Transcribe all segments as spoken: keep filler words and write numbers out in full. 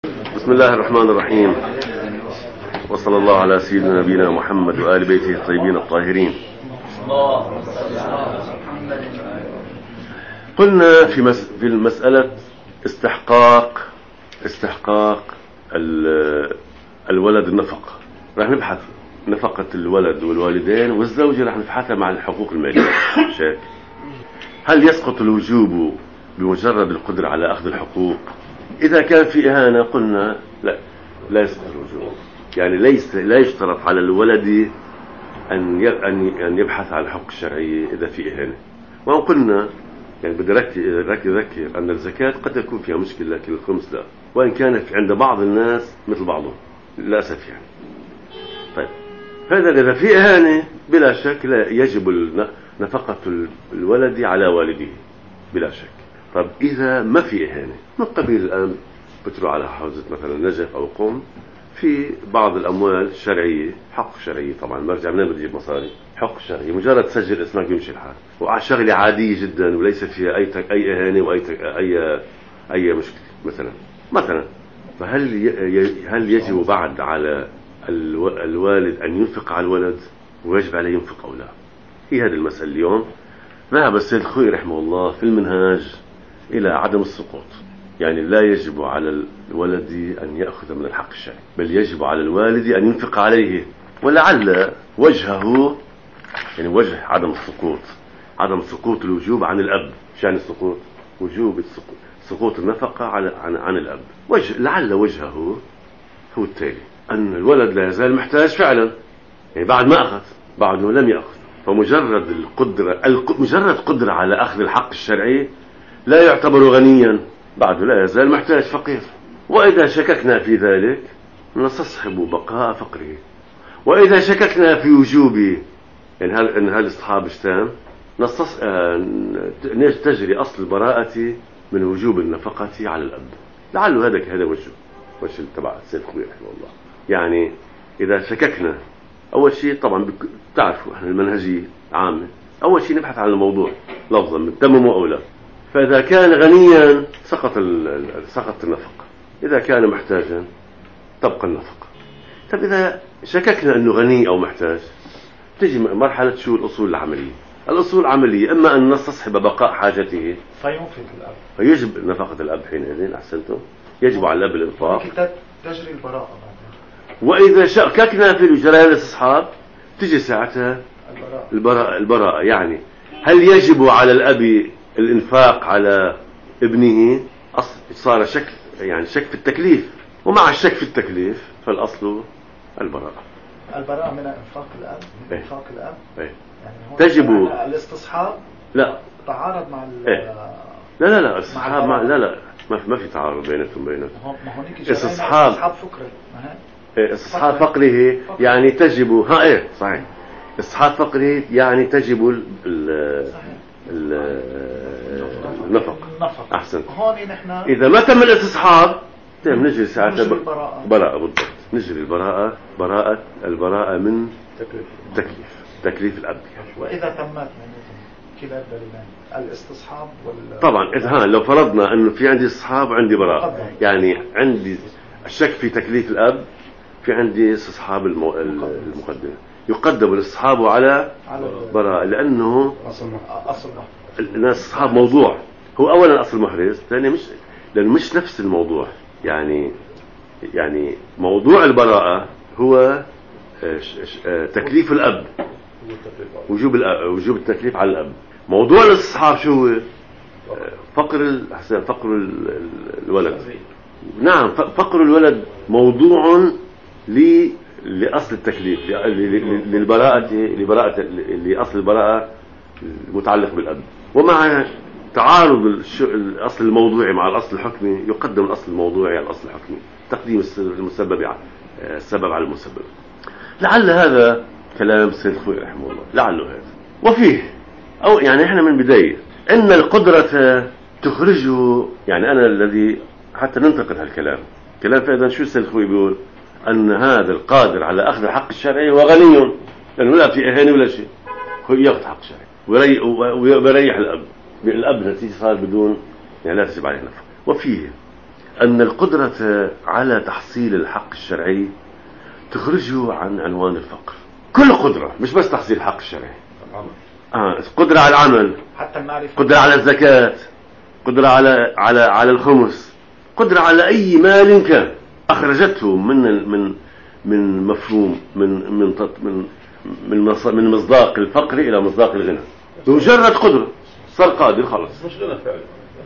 بسم الله الرحمن الرحيم، وصلى الله على سيدنا نبينا محمد وآل بيته الطيبين الطاهرين. قلنا في مس... في المسألة استحقاق استحقاق الولد النفقة، راح نبحث نفقة الولد والوالدين والزوجة، راح نبحثها مع الحقوق المالية. شاك هل يسقط الوجوب بمجرد القدرة على أخذ الحقوق؟ إذا كان في إهانة قلنا لا لا يسقط الوجوب، يعني ليس لا يشترط على الولد أن أن يبحث عن الحقوق الشرعية إذا في إهانة. وقلنا يعني بدي أذكر أن الزكاة قد يكون فيها مشكلة، لكن الخمس لا، وإن كانت عند بعض الناس مثل بعضهم للأسف يعني. طيب هذا إذا في إهانة بلا شك لا يجب نفقة الولد على والده بلا شك. طب إذا ما في إهانة من قبيل الآن بتروح على حوزة مثلا نجف أو قم، في بعض الأموال الشرعية حق شرعي، طبعا مرجع منين بتجيب مصاري؟ حق شرعي، مجرد تسجل اسمك يمشي الحال، وشغلة عادية جدا وليس فيها أي تك أي إهانة وأي أي أي مشكلة مثلا مثلا فهل ي... هل يجب بعد على الو... الوالد أن ينفق على الولد ويجب عليه ينفق أو لا؟ هي هذه المسألة اليوم. ذهب السيد الخوئي رحمه الله في المنهاج إلى عدم السقوط، يعني لا يجب على الولد أن يأخذ من الحق الشرعي، بل يجب على الوالد أن ينفق عليه. ولعل وجهه يعني وجه عدم السقوط عدم سقوط الوجوب عن الأب. مش يعني السقوط وجوب السقوط سقوط النفقة على عن, عن الأب. وجه لعل وجهه هو التالي: أن الولد لا يزال محتاج فعلا، يعني بعد ما أخذ بعده لم يأخذ، فمجرد القدرة مجرد قدرة على أخذ الحق الشرعي لا يعتبر غنيا، بعده لا يزال محتاج فقير. وإذا شككنا في ذلك نستصحب بقاء فقره. وإذا شككنا في وجوب يعني هل إن هل الصحاب اشتام نستص تجري أصل البراءة من وجوب النفقة على الأب. لعله هذا هذا وجه وجه تبع السيد الخوئي رحمه الله. يعني إذا شككنا، أول شيء طبعا بتعرفوا احنا المنهجية عامة، أول شيء نبحث عن الموضوع لفظا متممه أو لا. فإذا كان غنيا سقط سقط النفقة، إذا كان محتاجا تبقى النفقة. طب إذا شككنا أنه غني أو محتاج، تجي مرحلة شو الأصول العملية. الأصول العملية إما أن نستصحب بقاء حاجته فينفق الأب، فيجب نفقة الأب حينئذ. أحسنتم، يجب على الأب الإنفاق. تجري البراءة. وإذا شككنا في جريان الاستصحاب تجي ساعتها البراءة. البراءة يعني هل يجب على الأب الإنفاق على ابنه؟ أصل صار شك يعني شك في التكليف، ومع الشك في التكليف فالأصل البراءة. البراءة من إنفاق الأب من إيه؟ إنفاق الأب إيه؟ يعني تجب الاستصحاب لا تعارض مع إيه؟ لا لا لا الاستصحاب مع لا لا ما في ما في تعارض بيناتهم بيناتهم. ما هونيك استصحاب استصحاب فقري. إيه؟ استصحاب فقره يعني تجب ها إيه صحيح. استصحاب فقره يعني تجب ال ال النفقة. أحسن. هون نحن إذا ما تم الاستصحاب تم نجري ساعتها البراءة. براءة بالضبط، نجري البراءة براءة البراءة من تكليف تكليف تكليف الأب. وإذا تمت كلا الدليلين الاستصحاب وال طبعا إذا ها لو فرضنا أنه في عندي استصحاب وعندي براءة، يعني عندي الشك في تكليف الأب، في عندي استصحاب المو... المقدمة، يقدم الاستصحاب على براءة، لأنه أصل الناس استصحاب موضوع هو أولا أصل محرز، ثانيا مش لأنه مش نفس الموضوع. يعني يعني موضوع البراءة هو تكليف الأب، وجوب وجوب التكليف على الأب. موضوع الاستصحاب شو هو؟ فقر فقر الولد. نعم فقر الولد موضوع ل لأصل التكليف للبراءة لبراءة لأصل البراءة المتعلق بالأب. ومع تعارض الأصل الموضوعي مع الأصل الحكمي يقدم الأصل الموضوعي على الأصل الحكمي، تقديم المسبب السبب على المسبب. لعل هذا كلام السيد الخوئي رحمه الله، لعله هذا. وفيه أو يعني إحنا من بداية إن القدرة تخرجه، يعني أنا الذي حتى ننتقد هالكلام كلام فإذا شو السيد الخوئي بيقول؟ أن هذا القادر على أخذ الحق الشرعي هو غني، لأنه لا في إهانة ولا شيء، هو يأخذ حق شرعي ويريح الأب. الأب نتيجة صار بدون يعني لا تجب عليه نفقة. وفيه أن القدرة على تحصيل الحق الشرعي تخرجه عن عنوان الفقر. كل قدرة، مش بس تحصيل الحق الشرعي. آه. قدرة على العمل، حتى المعرفة، قدرة على الزكاة، قدرة على على على الخمس، قدرة على أي مال كان، أخرجته من من من مفهوم من من من من من مصداق الفقر إلى مصداق الغنى. بمجرد قدرة صار قادر خلاص. مش غنى فعلا،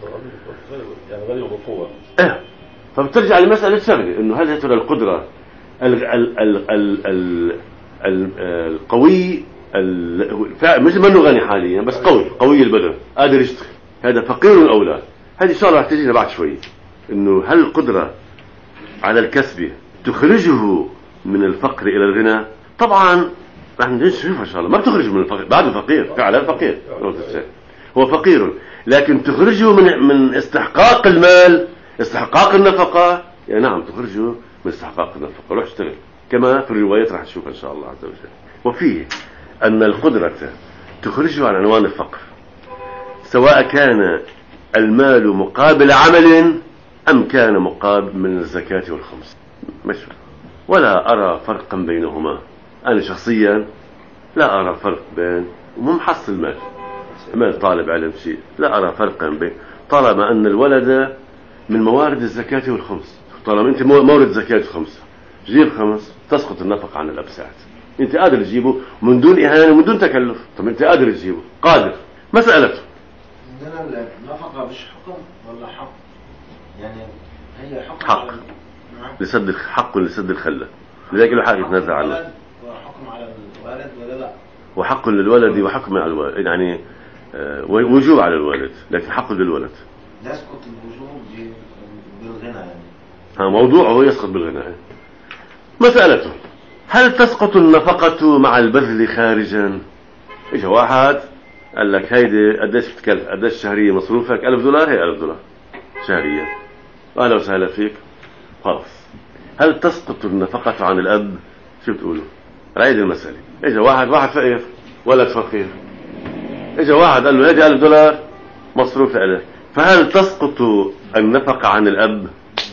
يعني غني وبقوة. إيه. فبترجع لمسألة شغلة إنه هل ترى القدرة ال ال ال ال ال ال القوي مش منه غني حاليا بس قوي قوي البدن قادر يشتغل، هذا فقير أو لا؟ هذه إن شاء الله رح تجينا بعد شوي. إنه هل القدرة على الكسب تخرجه من الفقر إلى الغنى؟ طبعا رح نشوفها إن شاء الله. ما بتخرج من الفقر، بعده فقير فعلا فقير، هو فقير، لكن تخرجه من من استحقاق المال، استحقاق النفقة. يعني نعم تخرجه من استحقاق النفقة، روح اشتغل كما في الروايات رح نشوفها إن شاء الله عز وجل. وفيه أن القدرة تخرجه عن عنوان الفقر، سواء كان المال مقابل عمل أم كان مقابل من الزكاة والخمس. مش ولا أرى فرقا بينهما. أنا شخصيا لا أرى فرق بين ومحصل مال مال طالب علم شيء، لا أرى فرقا بين، طالما أن الولد من موارد الزكاة والخمس. طالما أنت مورد زكاة الخمس، جيب خمس، تسقط النفقة عن الأب ساعات. أنت قادر تجيبه من دون إهانة ومن دون تكلف. طب أنت قادر تجيبه، قادر. مسألته عندنا النفقة مش حكم ولا حق؟ يعني هي حكم حق لسد حق لسد الخلة، لذلك له حق يتنازع عنه. وحكم على الوالد ولا لا؟ وحق للولد وحكم على الوالد، يعني آه وجوب على الوالد لكن حق للولد. لا يسقط الوجوب بالغنى يعني. ها موضوعه يسقط بالغنى. مسألته هل تسقط النفقة مع البذل خارجا؟ اجا واحد قال لك هيدي قديش بتكلف، قديش شهرية مصروفك؟ ألف دولار. هي ألف دولار شهرية. أهلا وسهلا فيك. خلاص هل تسقط النفقة عن الأب؟ شو بتقولوا؟ رأيد المسألة. اجا واحد واحد فقير ولد فقير، اجا واحد قال له هيدي ألف دولار مصروف عليك، فهل تسقط النفقة عن الأب؟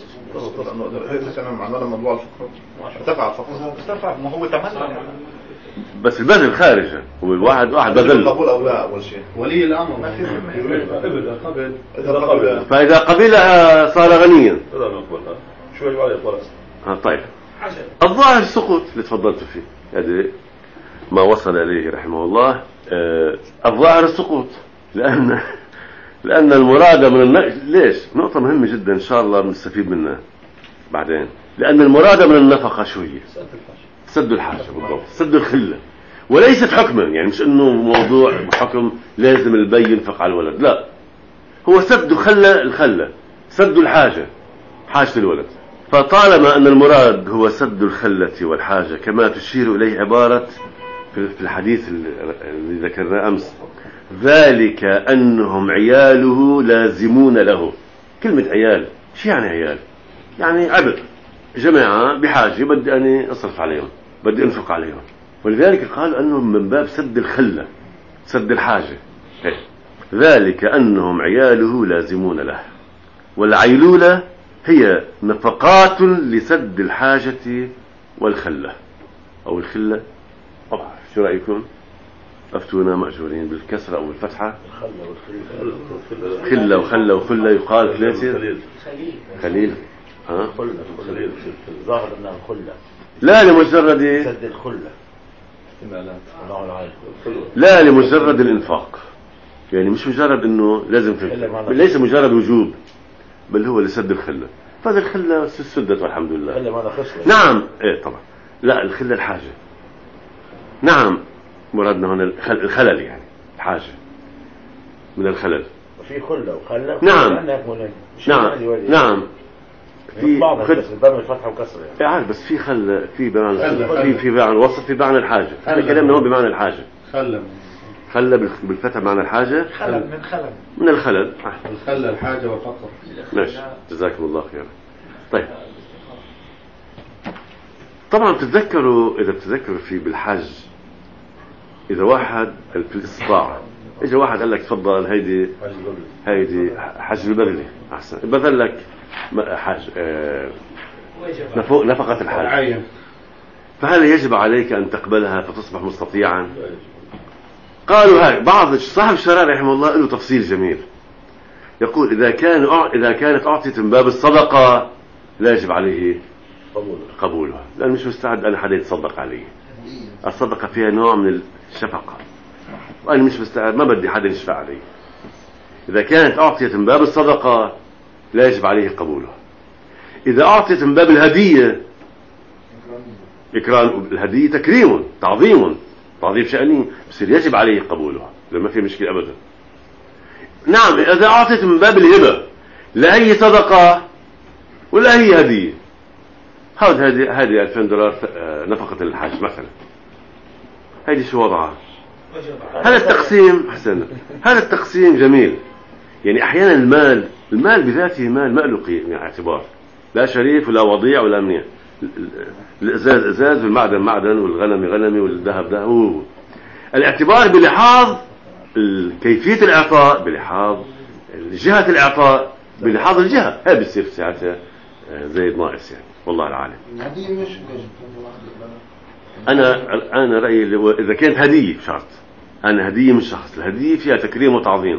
كان معنا موضوع الفقر ارتفع الفقر ارتفع، ما هو تمنى. بس البذل خارجه، هو الواحد واحد بذل قبول او لا اول شيء ولي الامر ما في قبل قبل اذا قبل فاذا قبلها صار غنيا. لا نقبلها شوي عليه خلاص. ها طيب الظاهر السقوط اللي تفضلت فيه هذا ما وصل اليه رحمه الله. آه الظاهر السقوط، لان لان المراد من النقش ليش نقطه مهمه جدا ان شاء الله بنستفيد منها بعدين. لان المراد من النفقه شو هي؟ سد الحاجه بالضبط، سد الخله، وليست حكما. يعني مش انه موضوع حكم لازم البي ينفق على الولد، لا، هو سد خله الخله، سد الحاجه، حاجه الولد. فطالما ان المراد هو سد الخله والحاجه كما تشير اليه عباره في الحديث اللي ذكرناه امس، ذلك انهم عياله لازمون له. كلمه عيال شو يعني عيال؟ يعني عبء، جماعه بحاجه بدي اني اصرف عليهم، بدي انفق عليهم. ولذلك قالوا انهم من باب سد الخله، سد الحاجه. ذلك انهم عياله لازمون له. والعيلوله هي نفقات لسد الحاجه والخله او الخله. طبعا شو رايكم؟ افتونا ماجورين بالكسره او الفتحه. خله وخله وخله يقال ثلاثه. خليل خليل ها خلة خليل الظاهر انها خلة، لا لمجرد سد الخلة، لا لمجرد الانفاق. يعني مش مجرد انه لازم في، ليس مجرد وجوب، بل هو لسد الخله. فهذه الخله سدت والحمد لله. نعم ايه طبعا. لا الخله الحاجه. نعم مرادنا هنا الخلل، يعني الحاجه من الخلل. في خلة وخلة. نعم نعم نعم في خلة بمعنى الفتحة وكسر يعني. عارف بس في خل في بمعنى في في بمعنى الوسط، في بمعنى الحاجه. احنا كلامنا هو بمعنى الحاجه. خلل خلة بالفتح بمعنى الحاجه. خلل من خلل من الخلل. الخلل الحاجه والفقر. ماشي جزاكم الله خير. طيب طبعا تتذكروا اذا بتتذكروا في بالحج، اذا واحد في الاستطاعه اجى واحد قال لك تفضل هيدي هيدي حجر البذله احسن بذل لك حج آه نفقه الحج، فهل يجب عليك ان تقبلها فتصبح مستطيعا؟ قالوا هاي بعض صاحب الشرائع رحمه الله له تفصيل جميل، يقول اذا كان اذا كانت اعطيت من باب الصدقه لا يجب عليه قبولها، لانه مش مستعد ان حدا يتصدق عليه. الصدقه فيها نوع من الشفقه، وانا مش مستعد ما بدي حدا يشفع علي. اذا كانت اعطيت من باب الصدقه لا يجب عليه قبولها. اذا اعطيت من باب الهديه، اكرام الهديه تكريم تعظيم تعظيم شأنه، بصير يجب عليه قبولها، لما في مشكله ابدا. نعم اذا اعطيت من باب الهبه لا هي صدقه ولا هي هديه، هذه هذه هذه ألفين دولار نفقه الحج مثلا، هذه شو وضعها؟ هذا التقسيم احسن، هذا التقسيم جميل. يعني احيانا المال المال بذاته مال ما له قيمه اعتبار، لا شريف ولا وضيع ولا منيع. الازاز ازاز والمعدن معدن والغنم غنمي والذهب ده هو. الاعتبار بلحاظ كيفيه الاعطاء، بلحاظ جهه الاعطاء، بلحاظ الجهه، هي بتصير ساعتها زايد ناقص يعني، والله العالم. الهديه مش انا انا رايي اذا كانت هديه شرط، انا هديه من شخص، الهديه فيها تكريم وتعظيم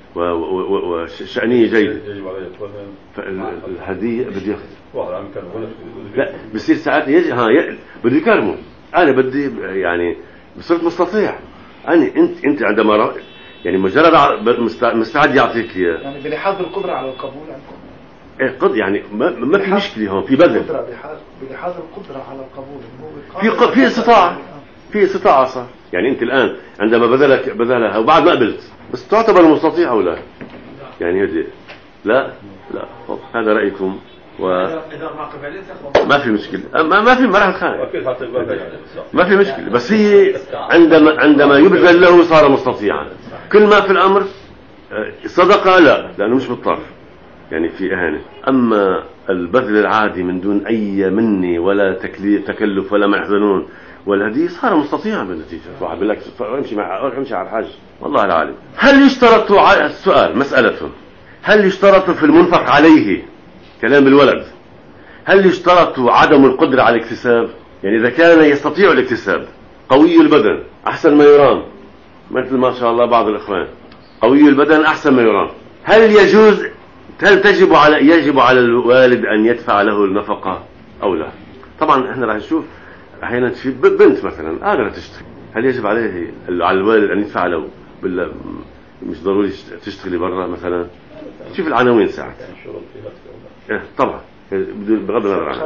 وشأنية جيدة، فالهدية بدي ياخذ لا بصير ساعات يجي ها ي... بدي يكرمه، انا بدي يعني بصرت مستطيع، انا انت انت عندما ر... يعني مجرد مستعد يعطيك اياه، يعني بلحاظ القدرة على القبول عندكم. ايه قد يعني ما, ما في مشكلة هون، في بذل بلحاظ القدرة على القبول، في ق... في استطاعة في استطاعة صح. يعني انت الان عندما بذلك بذلها وبعد ما قبلت بس تعتبر مستطيع او لا؟ يعني هذه لا لا هذا رأيكم. و ما في مشكلة، ما ما في مرحلة خانة ما في مشكلة، بس هي عندما عندما يبذل له صار مستطيعا. كل ما في الأمر صدقة لا، لأنه مش مضطر يعني في إهانة. أما البذل العادي من دون أي مني ولا تكلف ولا ما يحزنون والهدي صار مستطيعا بالنتيجة. واحد بيقول لك امشي مع امشي على الحج، والله العالم. هل يشترط على السؤال مسألة هل يشترط في المنفق عليه كلام بالولد، هل يشترط عدم القدرة على الاكتساب؟ يعني إذا كان يستطيع الاكتساب، قوي البدن أحسن ما يرام، مثل ما شاء الله بعض الإخوان قوي البدن أحسن ما يرام، هل يجوز هل تجب على يجب على الوالد أن يدفع له النفقة أو لا؟ طبعا احنا راح نشوف احيانا في بنت مثلا قادرة تشتغل، هل يجب عليه على الوالد أن يدفع له ولا مش ضروري تشتغلي برا مثلا؟ شوف العناوين ساعات إيه طبعا بغض النظر عنها.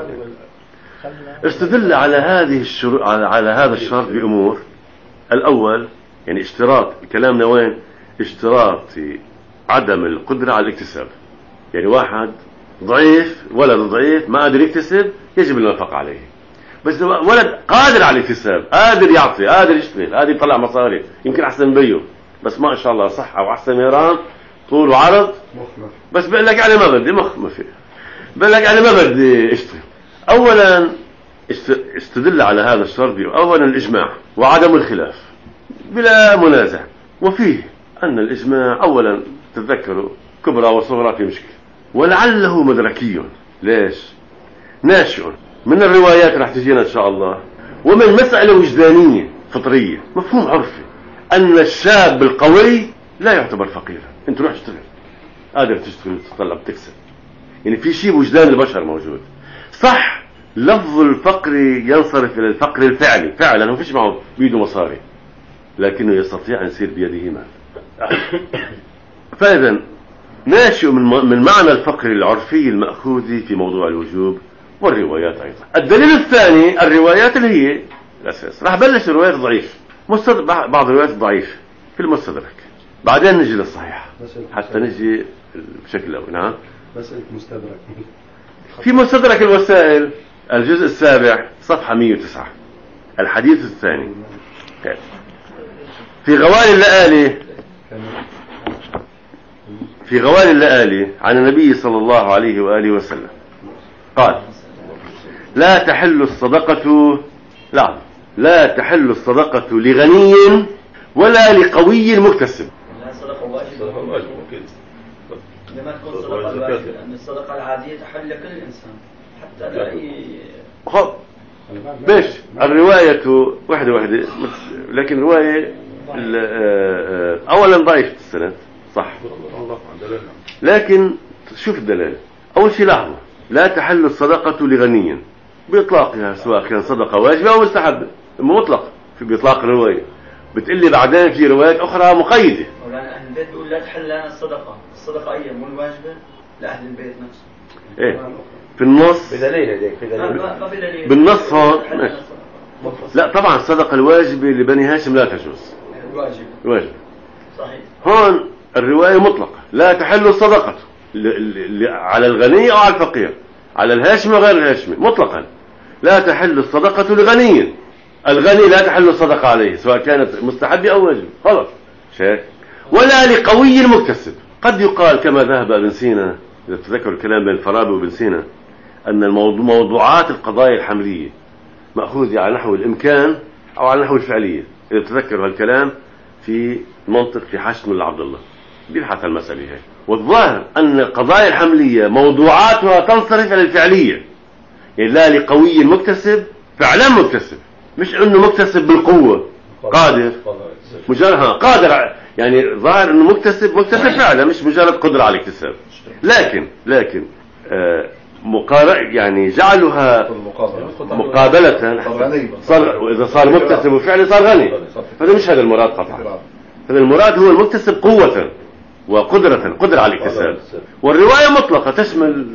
استدل على هذه الشروط على, على هذا الشرط بأمور. الأول يعني اشتراط كلامنا وين؟ اشتراط عدم القدرة على الاكتساب. يعني واحد ضعيف ولد ضعيف ما قادر يكتسب يجب النفقة عليه، بس ولد قادر على الاكتساب، قادر يعطي، قادر يشتغل، قادر يطلع مصاري، يمكن أحسن بيه بس ما شاء الله صحة وأحسن ميران طول وعرض، بس بقول لك أنا ما بدي مخ ما في بقول لك أنا ما بدي اشتغل. أولا استدل على هذا الشرط أولا الإجماع وعدم الخلاف بلا منازع، وفيه أن الإجماع أولا تذكروا كبرى وصغرى في مشكلة، ولعله مدركي. ليش؟ ناشئ من الروايات راح تجينا إن شاء الله، ومن مسألة وجدانية فطرية مفهوم عرفي أن الشاب القوي لا يعتبر فقيرا. أنت روح اشتغل، قادر تشتغل تطلع بتكسب، يعني في شيء بوجدان البشر موجود. صح لفظ الفقر ينصرف إلى الفقر الفعلي، فعلا هو فيش معه بيده مصاري لكنه يستطيع أن يصير بيده مال. فإذا ناشئ من من معنى الفقر العرفي المأخوذ في موضوع الوجوب والروايات أيضا. الدليل الثاني الروايات اللي هي الأساس. راح بلش الروايات ضعيف، بعض الروايات ضعيف في المستدرك، بعدين نجي للصحيح حتى نجي بشكل أول. نعم مسألة مستدرك في مستدرك الوسائل الجزء السابع صفحة مئة وتسعة الحديث الثاني في غوالي اللآلي في غوالي اللآلي عن النبي صلى الله عليه وآله وسلم قال: لا تحل الصدقة لا لا تحل الصدقة لغني ولا لقوي مكتسب. لما تكون الصدقة الواجبة، لأن الصدقة العادية تحل لكل إنسان حتى لا ي... خب باش الرواية وحدة وحدة، لكن رواية أولا ضعيفة السند صح، لكن شوف الدلالة. أول شيء لاحظوا لا تحل الصدقة لغني بإطلاقها، سواء كان صدقة واجبة أو مستحبة، مطلق في بإطلاق الرواية. بتقلي بعدين في روايات أخرى مقيدة. مولانا أهل البيت بيقول لا تحل لنا الصدقة، الصدقة أي مو الواجبة لأهل البيت نفسه. إيه في النص بدليل هذيك في دليل ما في دليل بالنص هون ماشي. لا طبعا الصدقة الواجبة لبني هاشم لا تجوز، الواجب واجب. صحيح. هون الرواية مطلقة لا تحل الصدقة ل... ل... على الغني أو على الفقير، على الهاشمي وغير الهاشمي مطلقا لا تحل الصدقة لغني. الغني لا تحل الصدقة عليه سواء كانت مستحبة أو واجب، خلاص شيء. ولا لقوي مكتسب. قد يقال كما ذهب ابن سينا، إذا تذكر الكلام بين الفارابي وابن سينا، أن الموضوع موضوعات القضايا الحملية مأخوذة على نحو الإمكان أو على نحو الفعلية. إذا تذكروا هالكلام في منطق في حشم العبد الله بيبحث المسألة هي. والظاهر أن القضايا الحملية موضوعاتها تنصرف إلى الفعلية، يعني لا لقوي مكتسب فعلا مكتسب، مش انه مكتسب بالقوة قادر مجرد قادر، يعني ظاهر انه مكتسب مكتسب فعلا مش مجرد قدرة على الاكتساب. لكن لكن آه مقارنة يعني جعلها مقابلة صار، واذا صار مكتسب وفعلا صار غني، فهذا مش هذا المراد قطعا. هذا المراد هو المكتسب قوة وقدرة قدرة على الاكتساب. والرواية مطلقة تشمل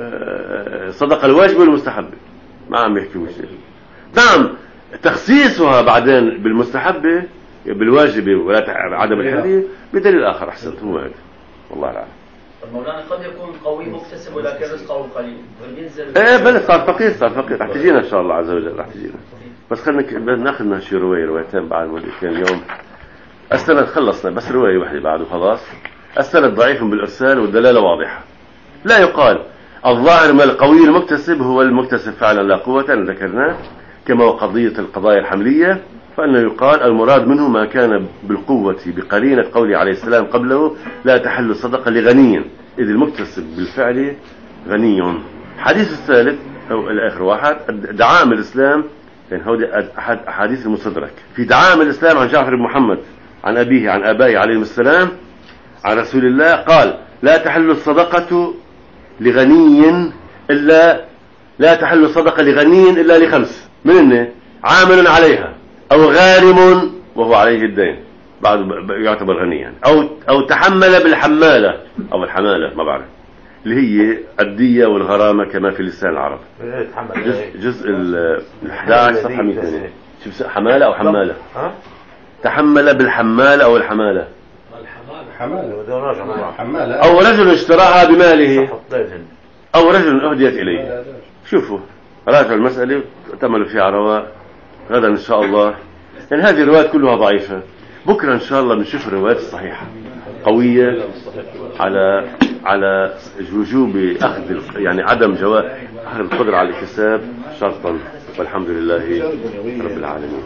الصدقة الواجبة والمستحبة، ما عم يحكيوا شيء. نعم تخصيصها بعدين بالمستحبة بالواجبة ولا عدم الحلية بدليل آخر أحسنت هو هذا والله العالم. مولانا قد يكون قوي مكتسب ولكن رزقه قليل فبينزل. ايه بل صار فقير صار فقير رح تجينا ان شاء الله عز وجل رح تجينا. بس خلينا ناخذ لنا شي رواية روايتين بعد كان اليوم. السند خلصنا بس رواية واحدة بعد وخلاص. السند ضعيف بالإرسال والدلالة واضحة. لا يقال الظاهر ما القوي المكتسب هو المكتسب فعلا لا قوة ذكرناه، كما هو قضية القضايا الحملية، فإنه يقال المراد منه ما كان بالقوة بقرينة قوله عليه السلام قبله لا تحل الصدقة لغني إذ المكتسب بالفعل غني. حديث الثالث أو الآخر واحد دعائم الإسلام، يعني هو أحد أحاديث المستدرك في دعائم الإسلام عن جعفر بن محمد عن أبيه عن آبائه عليه السلام عن رسول الله قال لا تحل الصدقة لغني إلا لا تحل الصدقة لغني إلا لخمس منه: عامل عليها، أو غارم وهو عليه الدين بعد يعتبر غنيا، أو أو تحمل بالحمالة أو الحمالة ما بعرف اللي هي الدية والغرامة كما في لسان العرب. جزء, جزء ال أحد عشر صفحة مئتين. شوف حمالة أو حمالة. تحمل بالحمالة أو الحمالة. حمالة. أو رجل اشتراها بماله أو رجل أهديت إليه. شوفوا راجعوا المسألة تأملوا فيها رواء غدا إن شاء الله. يعني هذه الروايات كلها ضعيفة. بكرة إن شاء الله بنشوف الروايات الصحيحة قوية على على وجوب أخذ يعني عدم جواز أخذ القدرة على الاكتساب شرطا، والحمد لله رب العالمين.